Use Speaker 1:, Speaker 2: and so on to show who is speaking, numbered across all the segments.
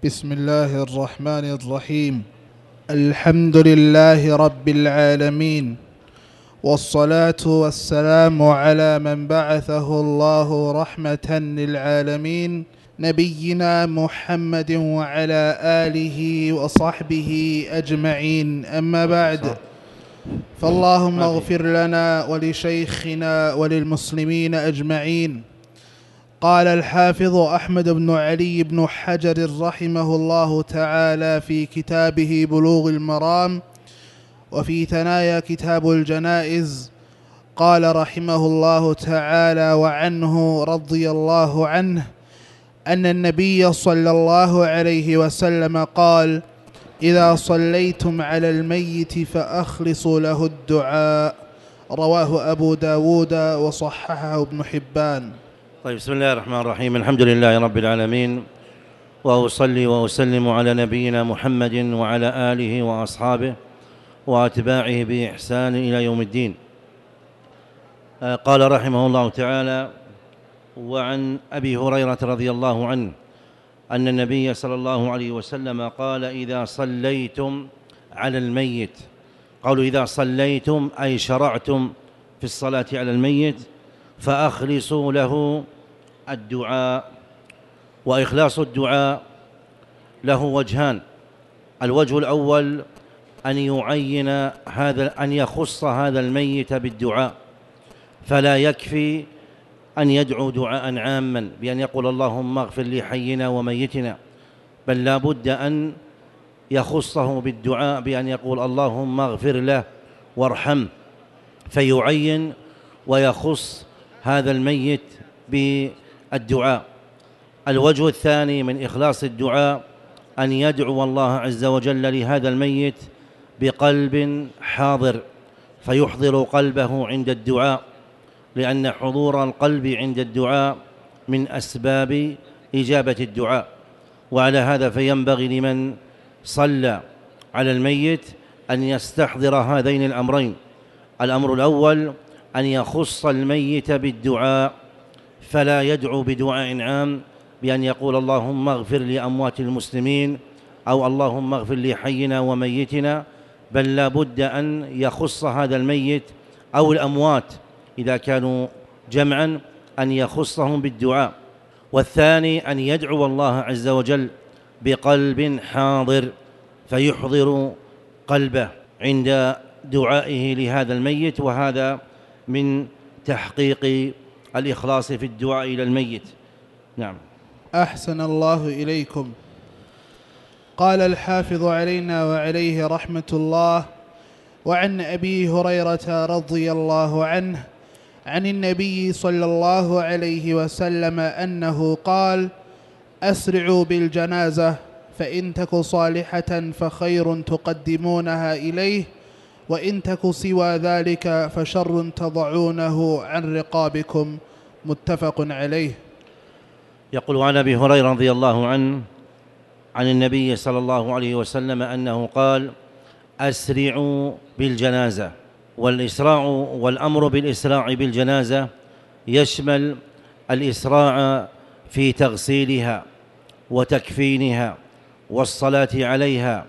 Speaker 1: بسم الله الرحمن الرحيم. الحمد لله رب العالمين، والصلاة والسلام على من بعثه الله رحمة للعالمين، نبينا محمد وعلى آله وصحبه أجمعين. أما بعد، فاللهم اغفر لنا ولشيخنا وللمسلمين أجمعين. قال الحافظ أحمد بن علي بن حجر رحمه الله تعالى في كتابه بلوغ المرام وفي ثنايا كتاب الجنائز، قال رحمه الله تعالى وعنه رضي الله عنه أن النبي صلى الله عليه وسلم قال: إذا صليتم على الميت فأخلصوا له الدعاء. رواه أبو داود وصححه ابن حبان.
Speaker 2: طيب، بسم الله الرحمن الرحيم. الحمد لله رب العالمين، وأصلي وأسلم على نبينا محمد وعلى آله وأصحابه وأتباعه بإحسان إلى يوم الدين. قال رحمه الله تعالى: وعن أبي هريرة رضي الله عنه أن النبي صلى الله عليه وسلم قال: إذا صليتم على الميت، قالوا إذا صليتم أي شرعتم في الصلاة على الميت، فأخلصوا له الدعاء. وإخلاص الدعاء له وجهان: الوجه الأول أن يعين أن يخص هذا الميت بالدعاء، فلا يكفي أن يدعو دعاء عاما بأن يقول اللهم اغفر لحينا وميتنا، بل لا بد أن يخصه بالدعاء بأن يقول اللهم اغفر له وارحمه، فيعين ويخص هذا الميت بالدعاء. الوجه الثاني من إخلاص الدعاء أن يدعو الله عز وجل لهذا الميت بقلب حاضر، فيحضر قلبه عند الدعاء، لأن حضور القلب عند الدعاء من أسباب إجابة الدعاء. وعلى هذا فينبغي لمن صلى على الميت أن يستحضر هذين الأمرين: الأمر الأول أن يخص الميت بالدعاء، فلا يدعو بدعاء عام بأن يقول اللهم اغفر لأموات المسلمين أو اللهم اغفر لحينا وميتنا، بل لا بد أن يخص هذا الميت أو الأموات إذا كانوا جمعا أن يخصهم بالدعاء. والثاني أن يدعو الله عز وجل بقلب حاضر، فيحضر قلبه عند دعائه لهذا الميت، وهذا من تحقيق الإخلاص في الدعاء إلى الميت. نعم.
Speaker 1: أحسن الله إليكم. قال الحافظ علينا وعليه رحمة الله: وعن أبي هريرة رضي الله عنه عن النبي صلى الله عليه وسلم أنه قال: أسرعوا بالجنازة، فإن تك صالحة فخير تقدمونها إليه، وإن تك سوى ذلك فشر تضعونه عن رقابكم. متفق عليه.
Speaker 2: يقول عن أبي هريرة رضي الله عنه عن النبي صلى الله عليه وسلم أنه قال: أسرعوا بالجنازة. والإسراع والأمر بالإسراع بالجنازة يشمل الإسراع في تغسيلها وتكفينها والصلاة عليها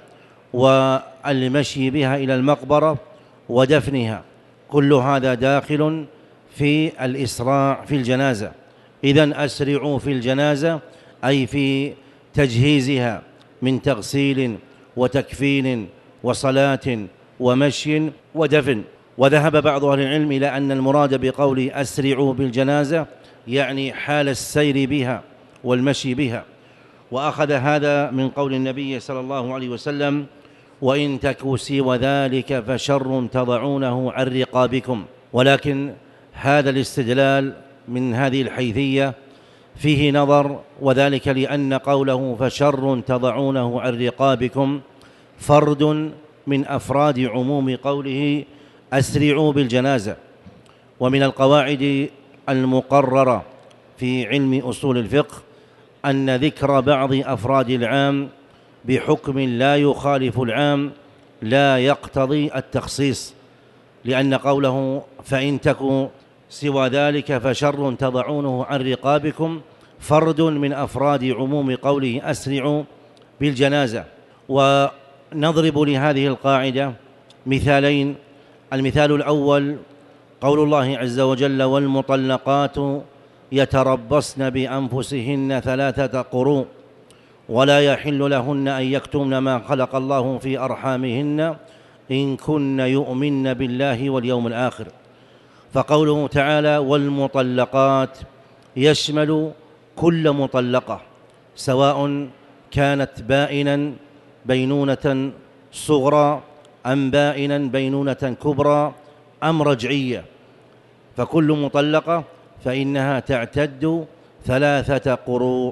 Speaker 2: والمشي بها إلى المقبرة ودفنها، كل هذا داخل في الإسراع في الجنازة. إذن أسرعوا في الجنازة أي في تجهيزها من تغسيل وتكفين وصلاة ومشي ودفن. وذهب بعض أهل العلم إلى أن المراد بقول أسرعوا بالجنازة يعني حال السير بها والمشي بها، وأخذ هذا من قول النبي صلى الله عليه وسلم: وإن تكوا سوى ذلك فشر تضعونه عن رقابكم. ولكن هذا الاستدلال من هذه الحيثية فيه نظر، وذلك لأن قوله فشر تضعونه عن رقابكم فرد من أفراد عموم قوله أسرعوا بالجنازة. ومن القواعد المقررة في علم أصول الفقه أن ذكر بعض أفراد العام بحكم لا يخالف العام لا يقتضي التخصيص، لأن قوله فإن تكوا سوى ذلك فشر تضعونه عن رقابكم فرد من أفراد عموم قوله أسرعوا، بالجنازة. ونضرب لهذه القاعدة مثالين. المثال الأول قول الله عز وجل: والمطلقات يتربصن بأنفسهن 3 قروء ولا يحل لهن أن يكتمن ما خلق الله في أرحامهن إن كن يؤمن بالله واليوم الآخر. فقوله تعالى والمطلقات يشمل كل مطلقة، سواء كانت بائنا بينونة صغرى أم بائنا بينونة كبرى أم رجعية، فكل مطلقة فإنها تعتد 3 قروء.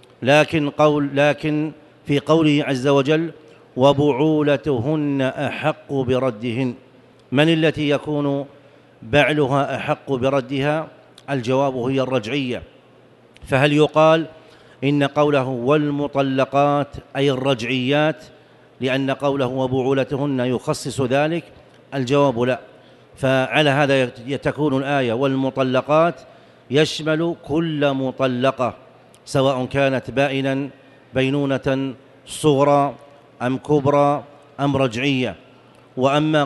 Speaker 2: لكن في قوله عز وجل: وبعولتهن أحق بردهن، من التي يكون بعلها أحق بردها؟ الجواب هي الرجعية. فهل يقال إن قوله والمطلقات أي الرجعيات لأن قوله وبعولتهن يخصص ذلك؟ الجواب لا. فعلى هذا تكون الآية والمطلقات يشمل كل مطلقة، سواء كانت بائنا بينونة صغرى أم كبرى أم رجعية. وأما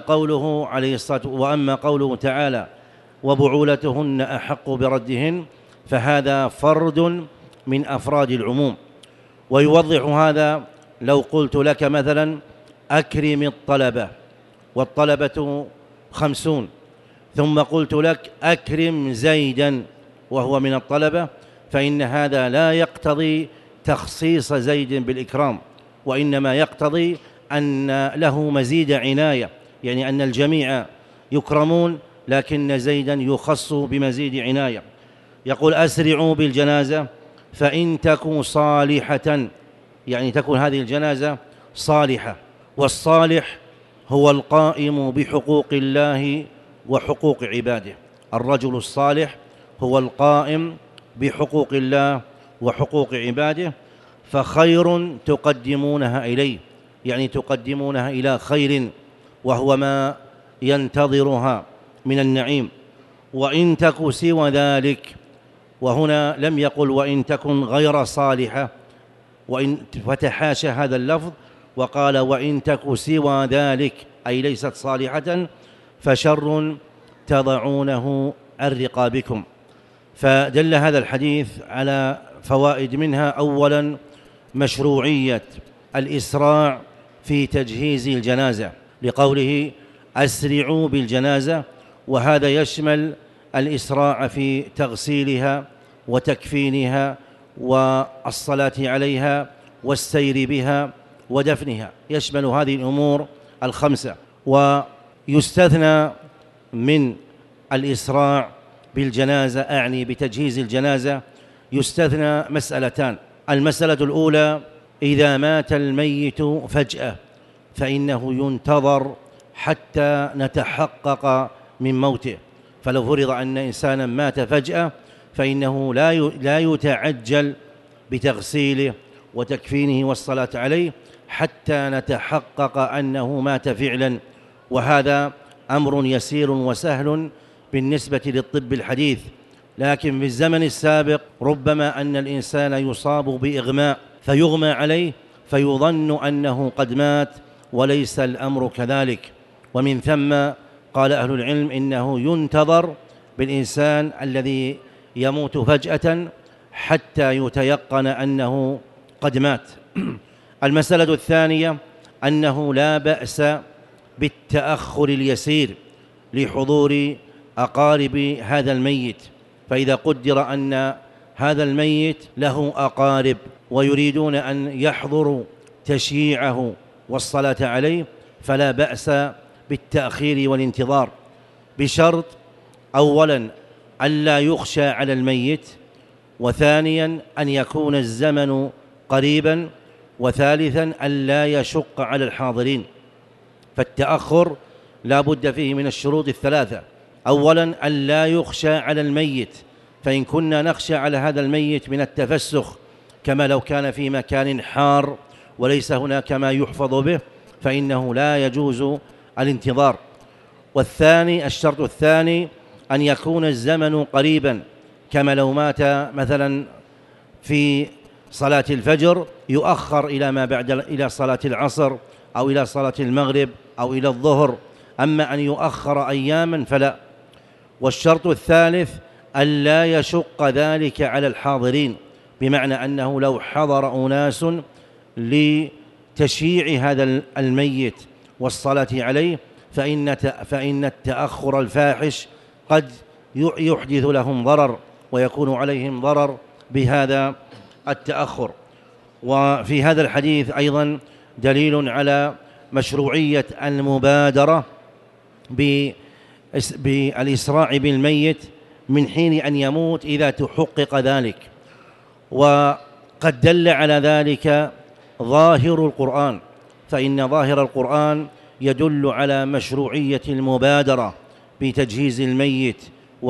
Speaker 2: قوله تعالى وبعولتهن أحق بردهن، فهذا فرد من أفراد العموم. ويوضح هذا لو قلت لك مثلا: أكرم الطلبة، والطلبة 50، ثم قلت لك: أكرم زيدا وهو من الطلبة، فإن هذا لا يقتضي تخصيص زيد بالإكرام، وإنما يقتضي أن له مزيد عناية، يعني أن الجميع يكرمون لكن زيدا يخص بمزيد عناية. يقول: أسرعوا بالجنازة فإن تكن صالحة، يعني تكون هذه الجنازة صالحة. والصالح هو القائم بحقوق الله وحقوق عباده. الرجل الصالح هو القائم بحقوق الله وحقوق عباده، فخير تقدمونها إليه، يعني تقدمونها إلى خير وهو ما ينتظرها من النعيم. وإن تك سوى ذلك، وهنا لم يقل وإن تكن غير صالحة، فتحاشى هذا اللفظ وقال وإن تك سوى ذلك أي ليست صالحة فشر تضعونه عن رقابكم. فدل هذا الحديث على فوائد، منها أولا مشروعية الإسراع في تجهيز الجنازة لقوله أسرعوا بالجنازة، وهذا يشمل الإسراع في تغسيلها وتكفينها والصلاة عليها والسير بها ودفنها، يشمل هذه الأمور 5. ويستثنى من الإسراع بالجنازة، أعني بتجهيز الجنازة، يستثنى مسألتان. المسألة الأولى: إذا مات الميت فجأة فإنه ينتظر حتى نتحقق من موته. فلو فرض أن إنسانا مات فجأة فإنه لا يتعجل بتغسيله وتكفينه والصلاة عليه حتى نتحقق أنه مات فعلا، وهذا أمر يسير وسهل بالنسبة للطب الحديث. لكن في الزمن السابق ربما أن الإنسان يصاب بإغماء فيغمى عليه فيظن أنه قد مات وليس الأمر كذلك، ومن ثم قال أهل العلم إنه ينتظر بالإنسان الذي يموت فجأة حتى يتيقن أنه قد مات. المسألة الثانية: أنه لا بأس بالتأخر اليسير لحضور أقارب هذا الميت. فإذا قدر أن هذا الميت له أقارب ويريدون أن يحضروا تشييعه والصلاة عليه فلا بأس بالتأخير والانتظار، بشرط أولا ألا يخشى على الميت، وثانيا أن يكون الزمن قريبا، وثالثا ألا يشق على الحاضرين. فالتأخر لا بد فيه من الشروط 3: أولا ألا يخشى على الميت، فإن كنا نخشى على هذا الميت من التفسخ كما لو كان في مكان حار وليس هناك ما يحفظ به فإنه لا يجوز الانتظار. الشرط الثاني أن يكون الزمن قريبا، كما لو مات مثلا في صلاة الفجر يؤخر إلى ما بعد، إلى صلاة العصر أو إلى صلاة المغرب أو إلى الظهر، أما أن يؤخر أياما فلا. والشرط الثالث ألا يشق ذلك على الحاضرين، بمعنى أنه لو حضر أناس لتشييع هذا الميت والصلاة عليه فإن التأخر الفاحش قد يحدث لهم ضرر ويكون عليهم ضرر بهذا التأخر. وفي هذا الحديث أيضا دليل على مشروعية المبادرة بالإسراع بالميت من حين أن يموت إذا تحقق ذلك. وقد دل على ذلك ظاهر القرآن، فإن ظاهر القرآن يدل على مشروعية المبادرة بتجهيز الميت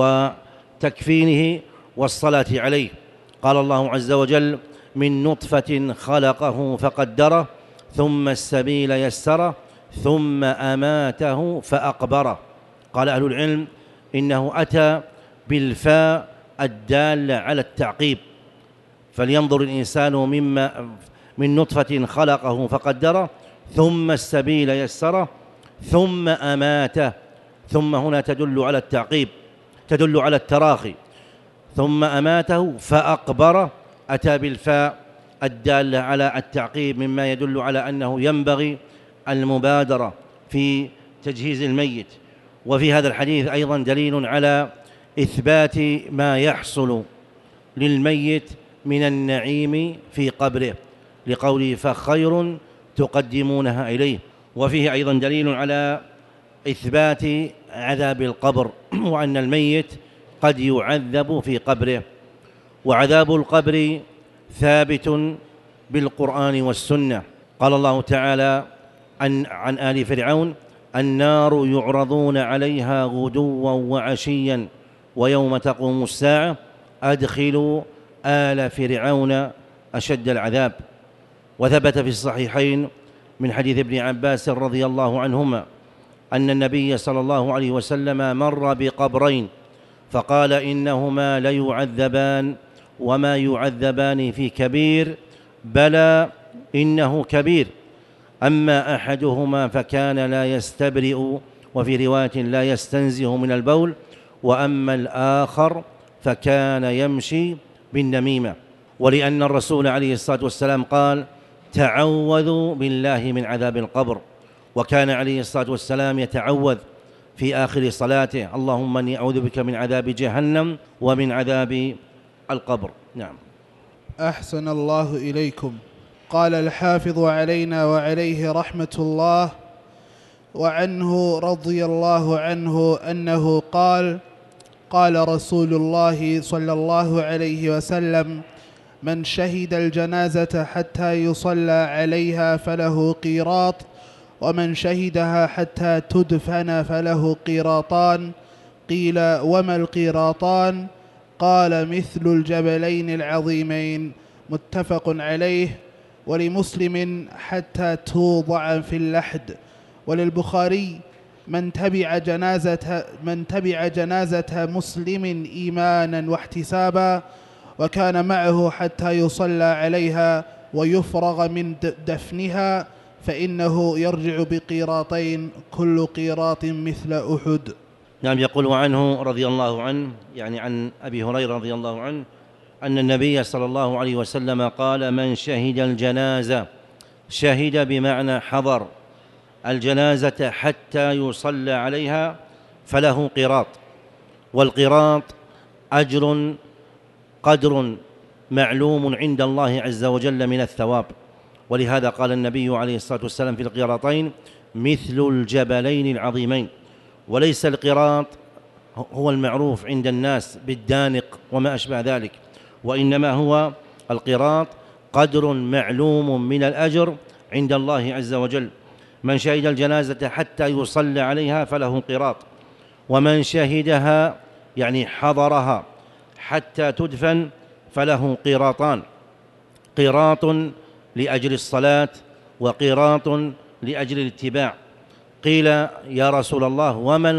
Speaker 2: وتكفينه والصلاة عليه. قال الله عز وجل: من نطفة خلقه فقدره ثم السبيل يسره ثم أماته فأقبره. قال أهل العلم إنه أتى بالفاء الدالة على التعقيب، فلينظر الإنسان من نطفة خلقه فقدره ثم السبيل يسره ثم أماته. ثم هنا تدل على التعقيب، تدل على التراخي. ثم أماته فأقبره، أتى بالفاء الدالة على التعقيب، مما يدل على أنه ينبغي المبادرة في تجهيز الميت. وفي هذا الحديث أيضا دليل على إثبات ما يحصل للميت من النعيم في قبره، لقوله: فخير تقدمونها إليه. وفيه أيضا دليل على إثبات عذاب القبر، وأن الميت قد يعذب في قبره. وعذاب القبر ثابت بالقرآن والسنة. قال الله تعالى عن آل فرعون: النار يعرضون عليها غدوا وعشيا ويوم تقوم الساعة أدخلوا آل فرعون أشد العذاب. وثبت في الصحيحين من حديث ابن عباس رضي الله عنهما أن النبي صلى الله عليه وسلم مر بقبرين فقال: إنهما ليعذبان وما يعذبان في كبير، بلى إنه كبير، أما أحدهما فكان لا يستبرئ، وفي رواية لا يستنزه من البول، وأما الآخر فكان يمشي بالنميمة. ولأن الرسول عليه الصلاة والسلام قال: تعوذوا بالله من عذاب القبر، وكان عليه الصلاة والسلام يتعوذ في آخر صلاته: اللهم إني أعوذ بك من عذاب جهنم ومن عذاب القبر. نعم.
Speaker 1: أحسن الله إليكم. قال الحافظ علينا وعليه رحمة الله: وعنه رضي الله عنه أنه قال: قال رسول الله صلى الله عليه وسلم: من شهد الجنازة حتى يصلى عليها فله قيراط، ومن شهدها حتى تدفن فله قيراطان. قيل: وما القيراطان؟ قال: مثل الجبلين العظيمين. متفق عليه. ولمسلم: حتى توضع في اللحد. وللبخاري: من تبع جنازة مسلم إيمانا واحتسابا وكان معه حتى يصلى عليها ويفرغ من دفنها فإنه يرجع بقيراطين، كل قيراط مثل أحد.
Speaker 2: نعم. يقول: وعنه رضي الله عنه، يعني عن أبي هريرة رضي الله عنه، أن النبي صلى الله عليه وسلم قال: من شهد الجنازة، شهد بمعنى حضر الجنازة حتى يصلى عليها، فله قيراط. والقيراط أجر قدر معلوم عند الله عز وجل من الثواب. ولهذا قال النبي عليه الصلاة والسلام في القيراطين: مثل الجبلين العظيمين. وليس القيراط هو المعروف عند الناس بالدانق وما أشبه ذلك، وإنما هو القيراط قدر معلوم من الأجر عند الله عز وجل. من شهد الجنازة حتى يصلى عليها فله قيراط، ومن شهدها يعني حضرها حتى تدفن فله قيراطان: قيراط لأجل الصلاة وقيراط لأجل الاتباع. قيل: يا رسول الله وما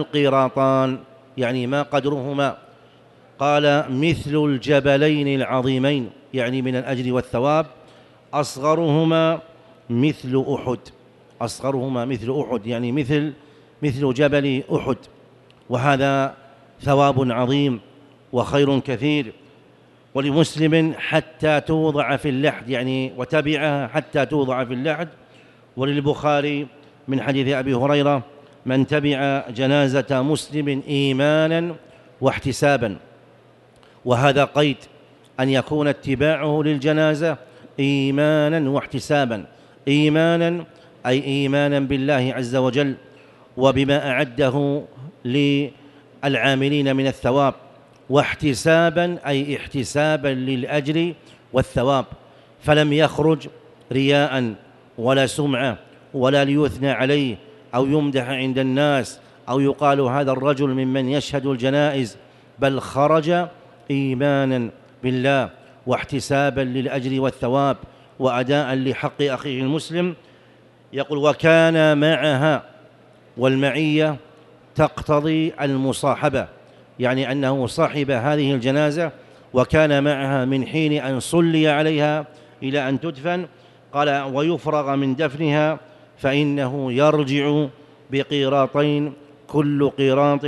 Speaker 2: القيراطان؟ يعني ما قدرهما؟ قال: مثل الجبلين العظيمين. يعني من الأجر والثواب. أصغرهما مثل أحد، أصغرهما مثل أحد يعني مثل جبل أحد، وهذا ثواب عظيم وخير كثير. ولمسلم حتى توضع في اللحد، يعني وتبعها حتى توضع في اللحد. وللبخاري من حديث أبي هريرة: من تبع جنازة مسلم إيمانا واحتسابا. وهذا قيد أن يكون اتباعه للجنازة إيمانا واحتسابا. إيمانا أي إيمانا بالله عز وجل وبما أعده للعاملين من الثواب، واحتسابا أي احتسابا للأجر والثواب، فلم يخرج رياء ولا سمعة ولا ليثنى عليه أو يمدح عند الناس أو يقال هذا الرجل ممن يشهد الجنائز، بل خرج إيمانا بالله واحتسابا للأجر والثواب وأداء لحق أخيه المسلم. يقول: وكان معها، والمعية تقتضي المصاحبة، يعني أنه صاحب هذه الجنازة وكان معها من حين أن صلي عليها إلى أن تدفن. قال: ويفرغ من دفنها فإنه يرجع بقيراطين، كل قيراط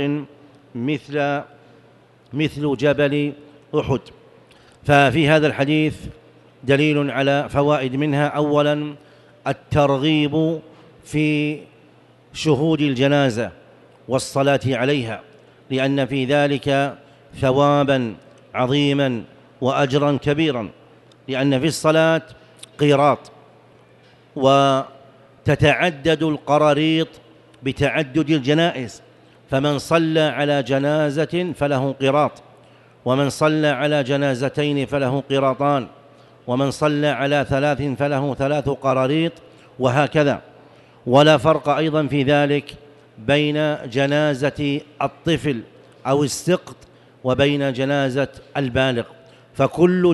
Speaker 2: مثل جبل أحد. ففي هذا الحديث دليل على فوائد، منها: أولا الترغيب في شهود الجنازة والصلاة عليها، لأن في ذلك ثوابا عظيما وأجرا كبيرا، لأن في الصلاة قيراط، وتتعدد القراريط بتعدد الجنائز، فمن صلى على جنازة فله قيراط، ومن صلى على جنازتين فله قيراطان، ومن صلى على 3 فله 3 قراريط، وهكذا. ولا فرق أيضا في ذلك بين جنازة الطفل أو السقط وبين جنازة البالغ، فكل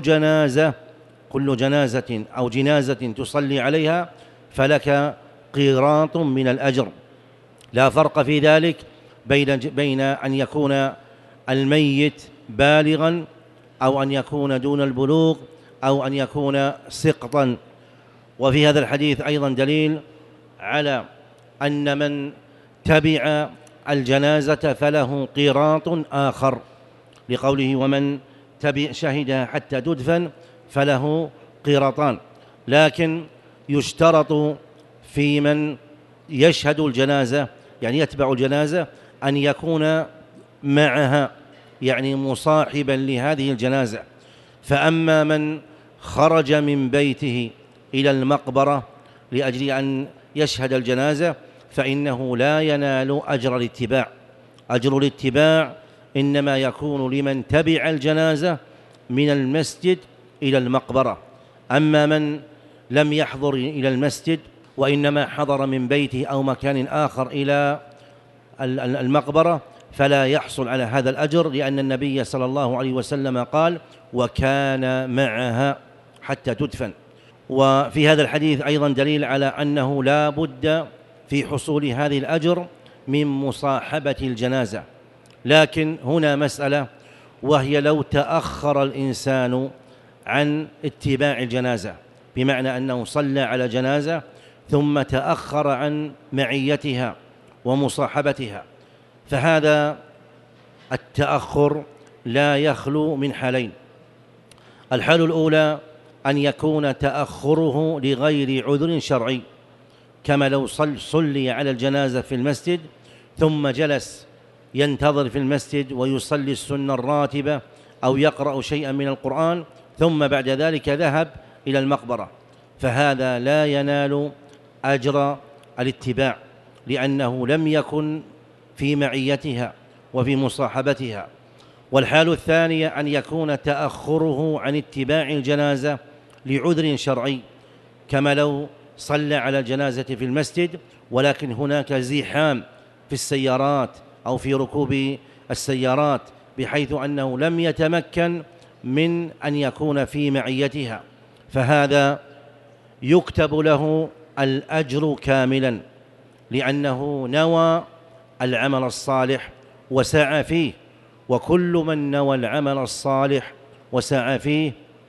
Speaker 2: جنازة أو جنازة تصلي عليها فلك قيراط من الأجر. لا فرق في ذلك بين أن يكون الميت بالغا أو أن يكون دون البلوغ أو أن يكون سقطا. وفي هذا الحديث أيضا دليل على أن من تبع الجنازة فله قيراط آخر، لقوله: ومن شهدها حتى تدفن فله قيراطان. لكن يشترط في من يشهد الجنازة، يعني يتبع الجنازة، أن يكون معها، يعني مصاحبا لهذه الجنازة. فأما من خرج من بيته إلى المقبرة لأجل أن يشهد الجنازة فإنه لا ينال أجر الاتباع. أجر الاتباع إنما يكون لمن تبع الجنازة من المسجد إلى المقبرة. أما من لم يحضر إلى المسجد وإنما حضر من بيته أو مكان آخر إلى المقبرة فلا يحصل على هذا الأجر، لأن النبي صلى الله عليه وسلم قال: وكان معها حتى تدفن. وفي هذا الحديث أيضا دليل على أنه لا بد في حصول هذه الأجر من مصاحبة الجنازة. لكن هنا مسألة، وهي لو تأخر الإنسان عن اتباع الجنازة، بمعنى أنه صلى على جنازة ثم تأخر عن معيتها ومصاحبتها، فهذا التأخر لا يخلو من حالين. الحال الأولى أن يكون تأخره لغير عذر شرعي، كما لو صلي على الجنازة في المسجد ثم جلس ينتظر في المسجد ويصلي السنة الراتبة أو يقرأ شيئا من القرآن ثم بعد ذلك ذهب إلى المقبرة، فهذا لا ينال أجر الاتباع، لأنه لم يكن في معيتها وفي مصاحبتها. والحال الثانية أن يكون تأخره عن اتباع الجنازة لعذر شرعي، كما لو صلى على الجنازة في المسجد ولكن هناك زحام في السيارات أو في ركوب السيارات بحيث أنه لم يتمكن من أن يكون في معيتها، فهذا يكتب له الأجر كاملا، لأنه نوى العمل الصالح وسعى فيه. وكل من نوى العمل الصالح وسعى فيه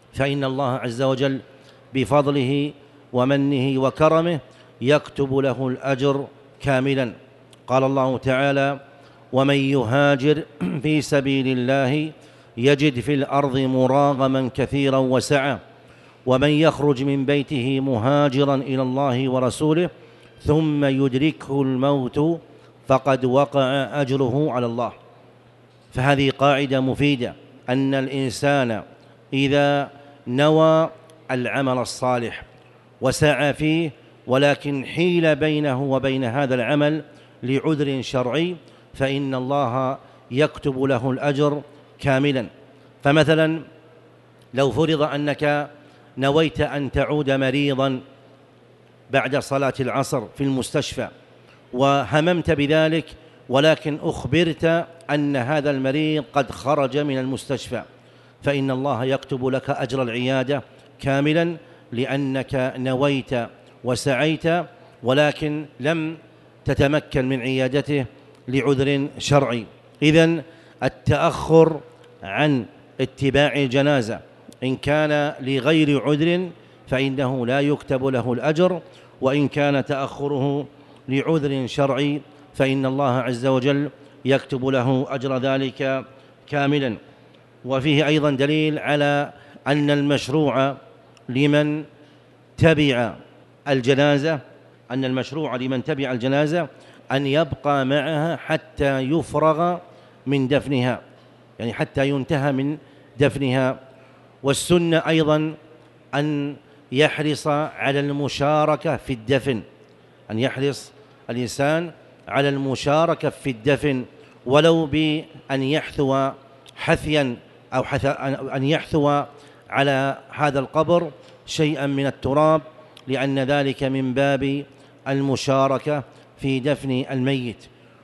Speaker 2: فإن الله عز وجل بفضله ومنه وكرمه يكتب له الأجر كاملا. قال الله تعالى: ومن يهاجر في سبيل الله يجد في الأرض مراغما كثيرا وسعة ومن يخرج من بيته مهاجرا إلى الله ورسوله ثم يدركه الموت فقد وقع أجره على الله. فهذه قاعدة مفيدة، أن الإنسان إذا نوى العمل الصالح وسعى فيه ولكن حيل بينه وبين هذا العمل لعذر شرعي فإن الله يكتب له الأجر كاملا. فمثلا لو فرض أنك نويت أن تعود مريضا بعد صلاة العصر في المستشفى وهممت بذلك، ولكن أخبرت أن هذا المريض قد خرج من المستشفى، فإن الله يكتب لك أجر العيادة كاملا، لأنك نويت وسعيت ولكن لم تتمكن من عيادته لعذر شرعي. إذن التأخر عن اتباع الجنازة إن كان لغير عذر فإنه لا يكتب له الأجر، وإن كان تأخره لعذر شرعي فإن الله عز وجل يكتب له أجر ذلك كاملا. وفيه أيضا دليل على أن المشروع لمن تبع الجنازة أن يبقى معها حتى يفرغ من دفنها، يعني حتى ينتهى من دفنها. والسنة أيضا أن يحرص على المشاركة في الدفن، أن يحرص الإنسان على المشاركة في الدفن ولو بأن يحثو حثيا أو أن يحثو على هذا القبر شيئا من التراب، لأن ذلك من باب المشاركة في دفن الميت.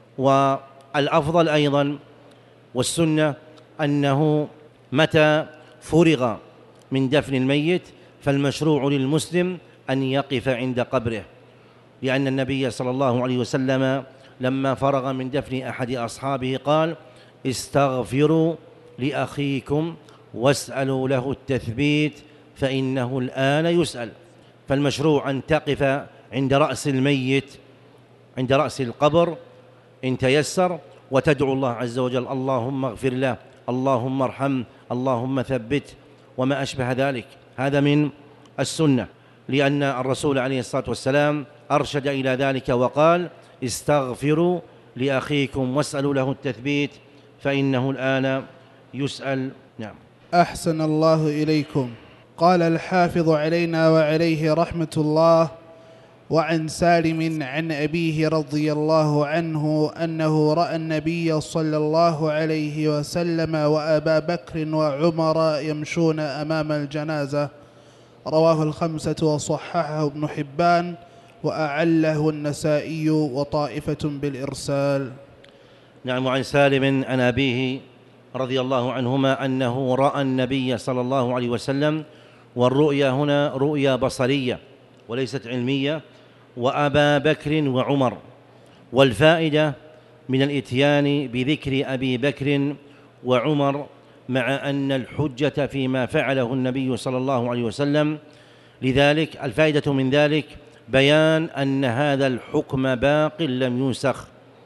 Speaker 2: والأفضل أيضا والسنة أنه متى فرغ من دفن الميت فالمشروع للمسلم أن يقف عند قبره، لأن النبي صلى الله عليه وسلم لما فرغ من دفن أحد أصحابه قال: استغفروا لأخيكم واسألوا له التثبيت فإنه الآن يسأل. فالمشروع أن تقف عند رأس الميت، عند رأس القبر إن تيسر، وتدعو الله عز وجل: اللهم اغفر له، اللهم ارحمه، اللهم ثبت، وما أشبه ذلك. هذا من السنة، لأن الرسول عليه الصلاة والسلام أرشد إلى ذلك وقال: استغفروا لأخيكم واسألوا له التثبيت فإنه الآن يسأل. نعم.
Speaker 1: أحسن الله إليكم. قال الحافظ علينا وعليه رحمة الله: وعن سالم عن أبيه رضي الله عنه أنه رأى النبي صلى الله عليه وسلم وأبا بكر وعمر يمشون أمام الجنازة. رواه الخمسة وصححه ابن حبان وأعله النسائي وطائفة بالإرسال.
Speaker 2: نعم. وعن سالم عن أبيه رضي الله عنهما أنه رأى النبي صلى الله عليه وسلم، والرؤيا هنا رؤيا بصرية وليست علمية، وأبا بكر وعمر. والفائدة من الإتيان بذكر أبي بكر وعمر مع أن الحجة فيما فعله النبي صلى الله عليه وسلم، لذلك الفائدة من ذلك بيان أن هذا الحكم باق لم ينسخ،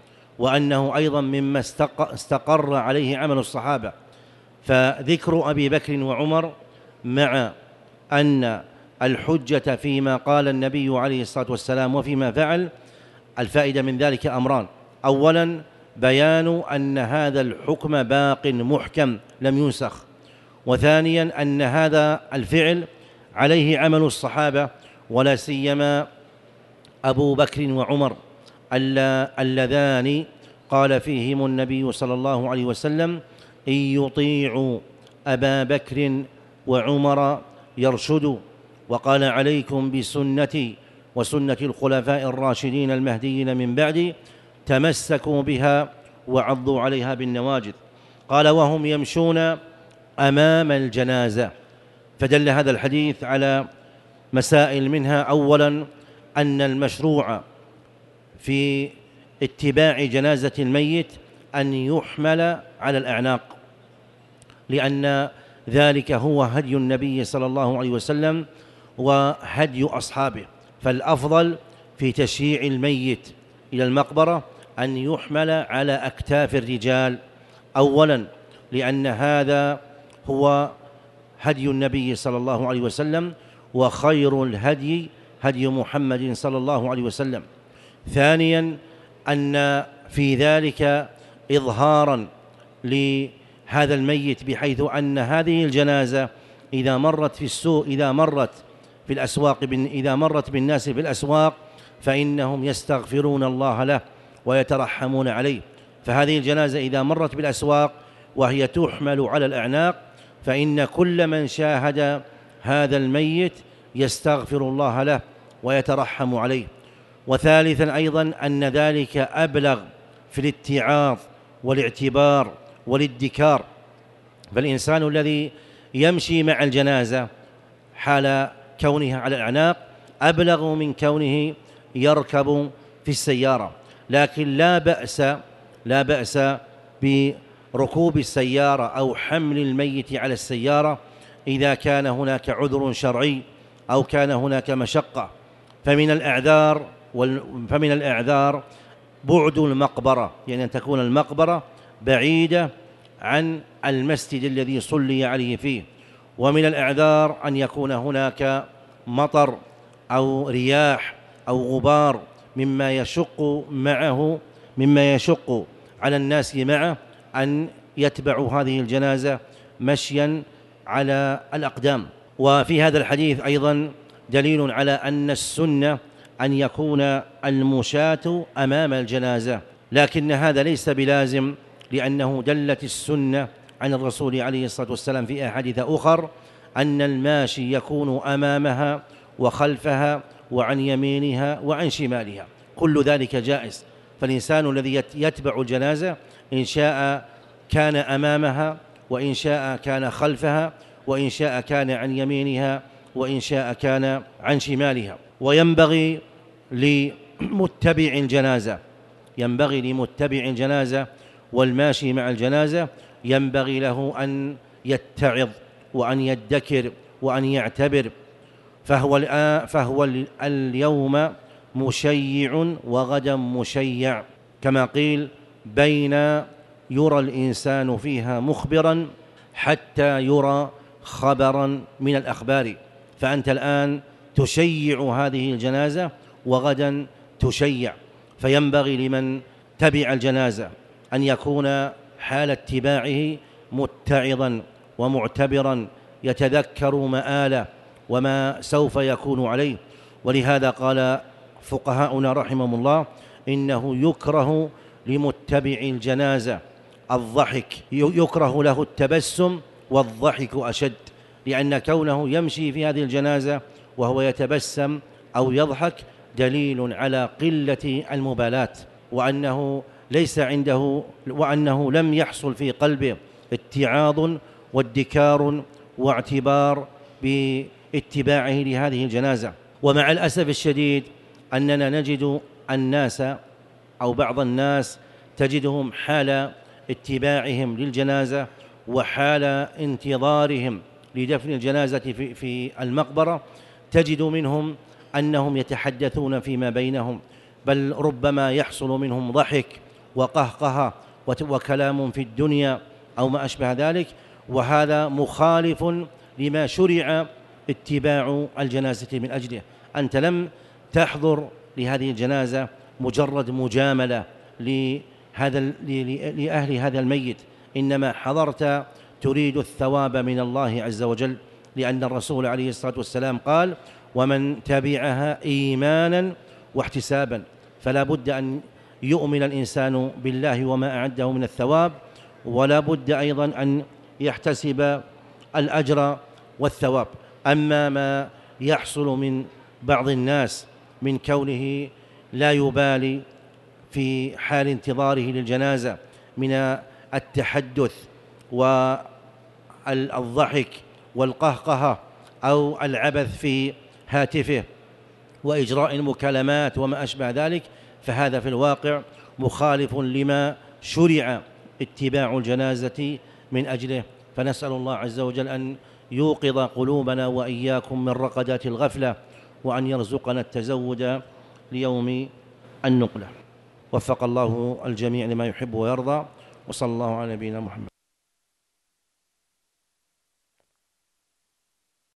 Speaker 2: وأنه أيضا مما استقر عليه عمل الصحابة. فذكر أبي بكر وعمر مع أن الحجة فيما قال النبي عليه الصلاة والسلام وفيما فعل، الفائدة من ذلك أمران: أولا بيان أن هذا الحكم باق محكم لم ينسخ، وثانيا أن هذا الفعل عليه عمل الصحابة، ولا سيما أبو بكر وعمر اللذان قال فيهم النبي صلى الله عليه وسلم: إن يطيعوا أبا بكر وعمر يرشدوا. وقال: عليكم بسنتي وسنة الخلفاء الراشدين المهديين من بعدي، تمسكوا بها وعضوا عليها بالنواجذ. قال: وهم يمشون أمام الجنازة. فدل هذا الحديث على مسائل، منها أولا أن المشروع في اتباع جنازة الميت أن يحمل على الأعناق، لأن ذلك هو هدي النبي صلى الله عليه وسلم وهدي أصحابه. فالأفضل في تشييع الميت إلى المقبرة أن يحمل على أكتاف الرجال أولا، لأن هذا هو هدي النبي صلى الله عليه وسلم، وخير الهدي هدي محمد صلى الله عليه وسلم. ثانيا أن في ذلك إظهارا لهذا الميت، بحيث أن هذه الجنازة إذا مرت في السوق، إذا مرت في الأسواق، إذا مرت بالناس في الأسواق، فإنهم يستغفرون الله له ويترحمون عليه. فهذه الجنازة إذا مرت بالأسواق وهي تحمل على الأعناق، فإن كل من شاهد هذا الميت يستغفر الله له ويترحم عليه. وثالثا أيضا أن ذلك أبلغ في الاتعاظ والاعتبار والادكار. فالإنسان الذي يمشي مع الجنازة حال كونها على الأعناق أبلغ من كونه يركب في السيارة. لكن لا بأس بركوب السيارة أو حمل الميت على السيارة إذا كان هناك عذر شرعي أو كان هناك مشقة. فمن الأعذار بعد المقبرة، يعني أن تكون المقبرة بعيدة عن المسجد الذي صلي عليه فيه. ومن الأعذار أن يكون هناك مطر أو رياح أو غبار مما يشق على الناس معه أن يتبعوا هذه الجنازة مشيا على الأقدام. وفي هذا الحديث أيضا دليل على أن السنة أن يكون المشاة أمام الجنازة، لكن هذا ليس بلازم، لأنه دلت السنة عن الرسول عليه الصلاة والسلام في أحاديث أخر أن الماشي يكون أمامها وخلفها وعن يمينها وعن شمالها، كل ذلك جائز. فالإنسان الذي يتبع الجنازة إن شاء كان أمامها، وإن شاء كان خلفها، وإن شاء كان عن يمينها، وإن شاء كان عن شمالها. وينبغي لمتبع الجنازة والماشي مع الجنازة ينبغي له أن يتعظ وأن يدكر وأن يعتبر، فهو اليوم مشيع وغدا مشيع، كما قيل: بين يرى الإنسان فيها مخبرا حتى يرى خبرا من الأخبار. فأنت الآن تشيع هذه الجنازة وغدا تشيع، فينبغي لمن تبع الجنازة أن يكون حال اتباعه متعظا ومعتبرا، يتذكر مآله وما سوف يكون عليه. ولهذا قال فقهاؤنا رحمهم الله: إنه يكره لمتبع الجنازة الضحك، يكره له التبسم والضحك أشد، لأن كونه يمشي في هذه الجنازة وهو يتبسم أو يضحك دليل على قلة المبالاة، وأنه ليس عنده، وأنه لم يحصل في قلبه اتعاظ وادكار واعتبار باتباعه لهذه الجنازة. ومع الأسف الشديد أننا نجد الناس أو بعض الناس تجدهم حال اتباعهم للجنازة وحال انتظارهم لدفن الجنازة في المقبرة، تجد منهم أنهم يتحدثون فيما بينهم، بل ربما يحصل منهم ضحك وقهقهة وكلام في الدنيا أو ما أشبه ذلك، وهذا مخالف لما شرع اتباع الجنازة من أجله. أنت لم تحضر لهذه الجنازة مجرد مجاملة لأهل هذا الميت، إنما حضرت تريد الثواب من الله عز وجل، لأن الرسول عليه الصلاة والسلام قال: ومن تبعها إيمانا واحتسابا. فلا بد أن يؤمن الإنسان بالله وما أعده من الثواب، ولا بد أيضا أن يحتسب الأجر والثواب. أما ما يحصل من بعض الناس من كونه لا يبالي في حال انتظاره للجنازة من التحدث والضحك والقهقهة أو العبث في هاتفه وإجراء المكالمات وما أشبه ذلك، فهذا في الواقع مخالف لما شرع اتباع الجنازة من أجله. فنسأل الله عز وجل أن يوقظ قلوبنا وإياكم من رقدات الغفلة، وأن يرزقنا التزود ليوم النقلة. وفق الله الجميع لما يحب ويرضى، وصلى الله على نبينا محمد.